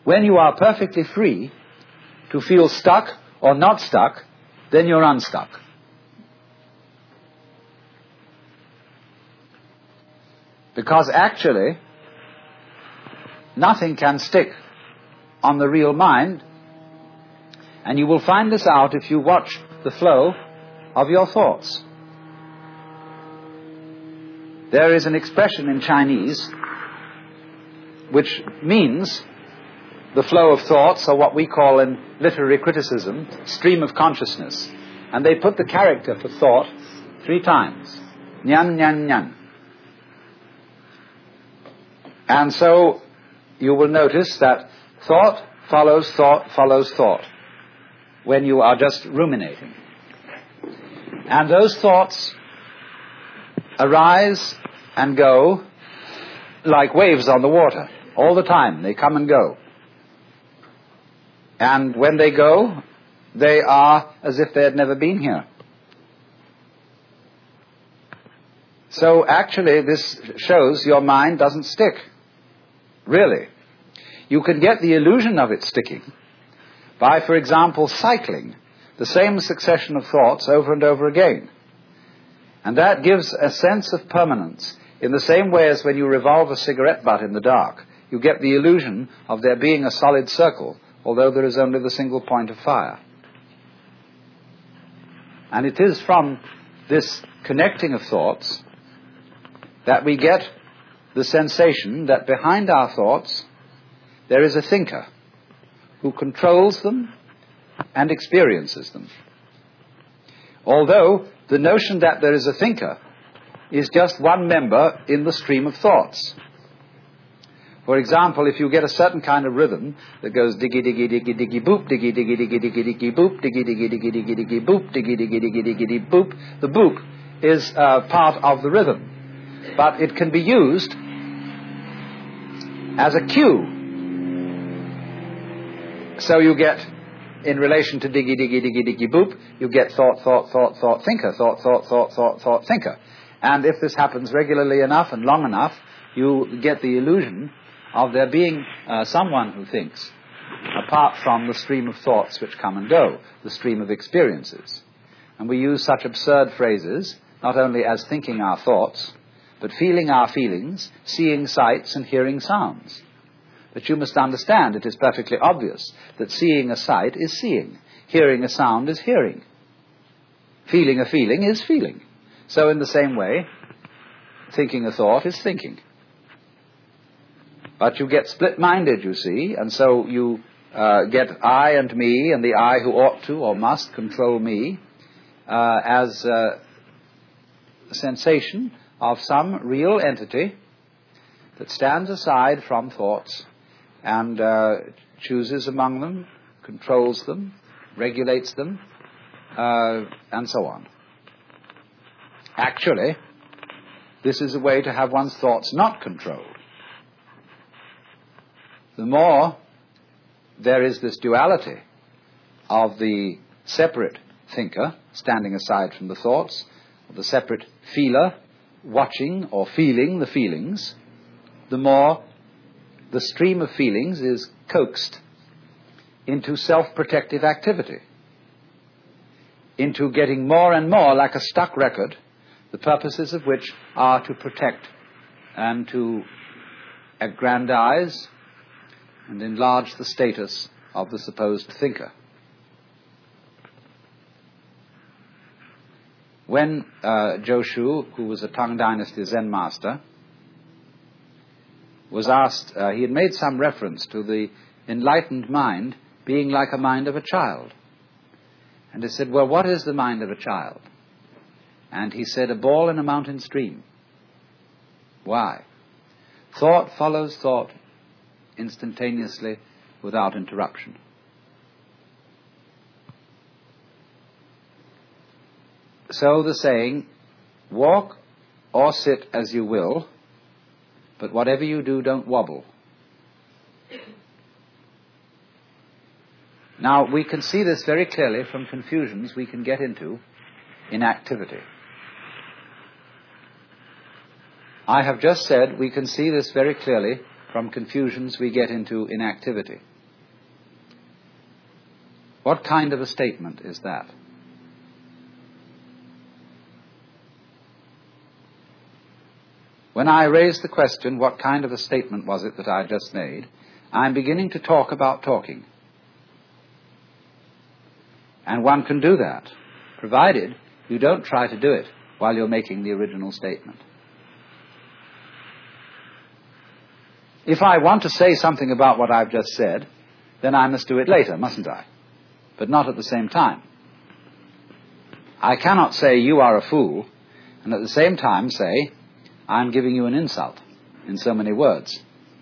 When you are perfectly free to feel stuck or not stuck, then you're unstuck. Because actually, nothing can stick on the real mind, and you will find this out if you watch the flow of your thoughts. There is an expression in Chinese which means the flow of thoughts, or what we call in literary criticism, stream of consciousness. And they put the character for thought 3 times. Nyan, nyan, nyan. And so you will notice that thought follows thought follows thought when you are just ruminating. And those thoughts arise and go like waves on the water. All the time, they come and go. And when they go, they are as if they had never been here. So actually, this shows your mind doesn't stick. Really. You can get the illusion of it sticking by, for example, cycling the same succession of thoughts over and over again. And that gives a sense of permanence in the same way as when you revolve a cigarette butt in the dark. You get the illusion of there being a solid circle, although there is only the single point of fire. And it is from this connecting of thoughts that we get the sensation that behind our thoughts there is a thinker who controls them and experiences them. Although the notion that there is a thinker is just one member in the stream of thoughts. For example, if you get a certain kind of rhythm that goes diggy diggy diggy diggy boop, diggy diggy diggy diggy diggy boop, diggy diggy diggy diggy diggy boop, diggy diggy diggy diggy diggy boop, the boop is part of the rhythm. But it can be used as a cue. So you get, in relation to diggy diggy diggy diggy boop, you get thought, thought, thought, thought, thinker, thought, thought, thought, thought, thought, thinker. And if this happens regularly enough and long enough, you get the illusion of there being someone who thinks, apart from the stream of thoughts which come and go, the stream of experiences. And we use such absurd phrases, not only as thinking our thoughts, but feeling our feelings, seeing sights and hearing sounds. But you must understand, it is perfectly obvious that seeing a sight is seeing, hearing a sound is hearing, feeling a feeling is feeling. So in the same way, thinking a thought is thinking. But you get split-minded, you see, and so you get I and me, and the I who ought to or must control me, as a sensation of some real entity that stands aside from thoughts and chooses among them, controls them, regulates them, and so on. Actually, this is a way to have one's thoughts not controlled. The more there is this duality of the separate thinker standing aside from the thoughts, of the separate feeler watching or feeling the feelings, the more the stream of feelings is coaxed into self-protective activity, into getting more and more like a stuck record, the purposes of which are to protect and to aggrandize and enlarge the status of the supposed thinker. When Joshu, who was a Tang Dynasty Zen master, was asked, he had made some reference to the enlightened mind being like a mind of a child. And he said, well, what is the mind of a child? And he said, a ball in a mountain stream. Why? Thought follows thought instantaneously without interruption. So the saying, walk or sit as you will, but whatever you do, don't wobble. Now, we can see this very clearly from confusions we can get into in activity. I have just said we can see this very clearly from confusions we get into in activity. What kind of a statement is that? When I raise the question, what kind of a statement was it that I just made, I'm beginning to talk about talking. And one can do that, provided you don't try to do it while you're making the original statement. If I want to say something about what I've just said, then I must do it later, mustn't I? But not at the same time. I cannot say, you are a fool, and at the same time say, I'm giving you an insult in so many words.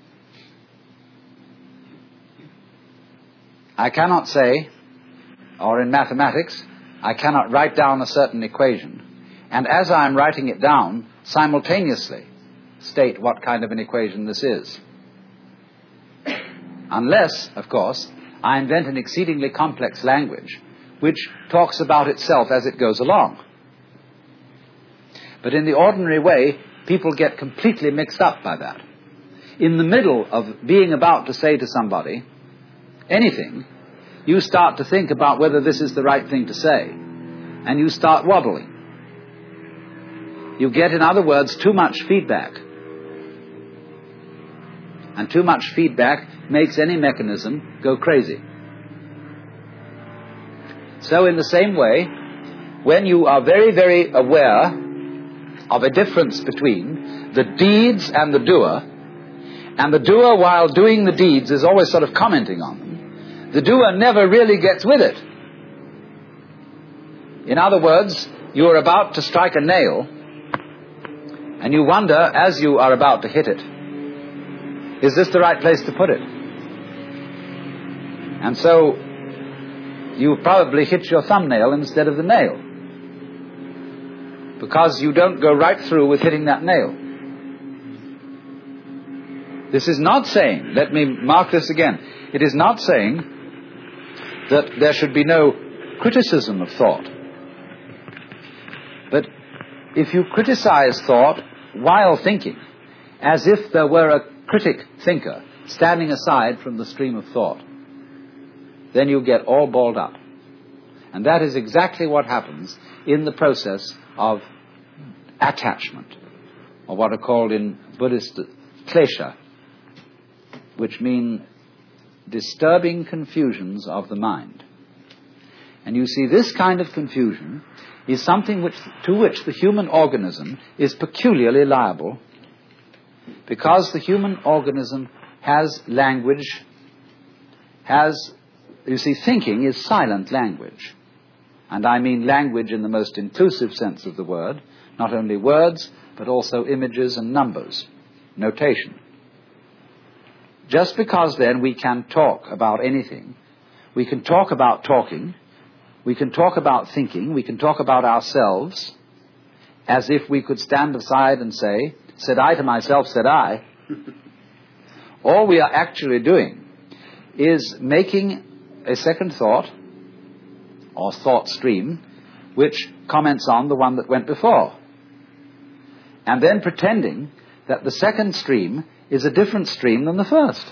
I cannot say, or in mathematics, I cannot write down a certain equation, and as I'm writing it down, simultaneously state what kind of an equation this is. Unless, of course, I invent an exceedingly complex language which talks about itself as it goes along. But in the ordinary way, people get completely mixed up by that. In the middle of being about to say to somebody anything, you start to think about whether this is the right thing to say, and you start wobbling. You get, in other words, too much feedback. And too much feedback makes any mechanism go crazy. So in the same way, when you are very, very aware of a difference between the deeds and the doer, while doing the deeds, is always sort of commenting on them, the doer never really gets with it. In other words, you are about to strike a nail, and you wonder, as you are about to hit it, is this the right place to put it? And so, you probably hit your thumbnail instead of the nail, because you don't go right through with hitting that nail. This is not saying, let me mark this again, it is not saying that there should be no criticism of thought. But if you criticize thought while thinking, as if there were a critic thinker standing aside from the stream of thought, then you get all balled up. And that is exactly what happens in the process of attachment, or what are called in Buddhist klesha, which mean disturbing confusions of the mind. And you see, this kind of confusion is something to which the human organism is peculiarly liable, because the human organism has language, you see, thinking is silent language. And I mean language in the most inclusive sense of the word, not only words, but also images and numbers, notation. Just because then we can talk about anything, we can talk about talking, we can talk about thinking, we can talk about ourselves, as if we could stand aside and say, said I to myself, said I. All we are actually doing is making a second thought, or thought stream, which comments on the one that went before. And then pretending that the second stream is a different stream than the first.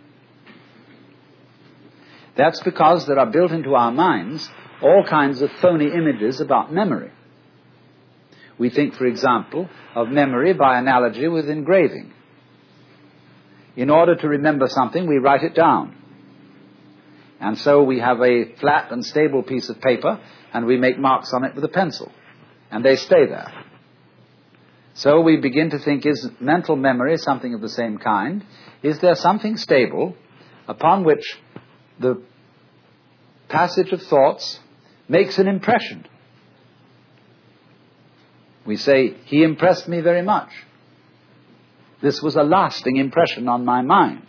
That's because there are built into our minds all kinds of phony images about memory. We think, for example, of memory by analogy with engraving. In order to remember something, we write it down. And so we have a flat and stable piece of paper, and we make marks on it with a pencil. And they stay there. So we begin to think, is mental memory something of the same kind? Is there something stable upon which the passage of thoughts makes an impression? We say, he impressed me very much. This was a lasting impression on my mind.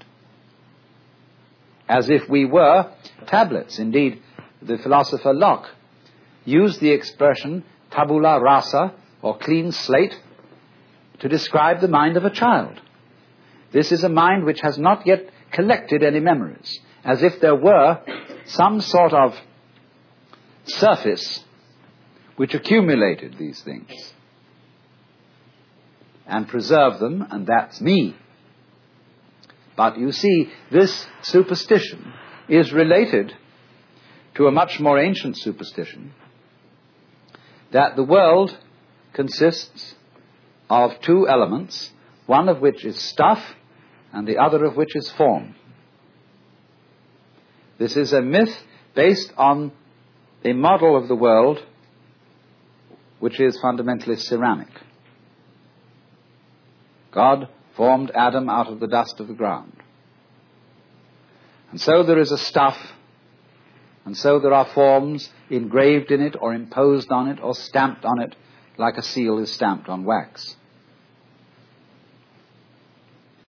As if we were tablets. Indeed, the philosopher Locke used the expression tabula rasa, or clean slate, to describe the mind of a child. This is a mind which has not yet collected any memories, as if there were some sort of surface which accumulated these things and preserved them, and that's me. But you see, this superstition is related to a much more ancient superstition that the world consists of two elements, one of which is stuff and the other of which is form. This is a myth based on a model of the world which is fundamentally ceramic. God formed Adam out of the dust of the ground. And so there is a stuff, and so there are forms engraved in it or imposed on it or stamped on it like a seal is stamped on wax.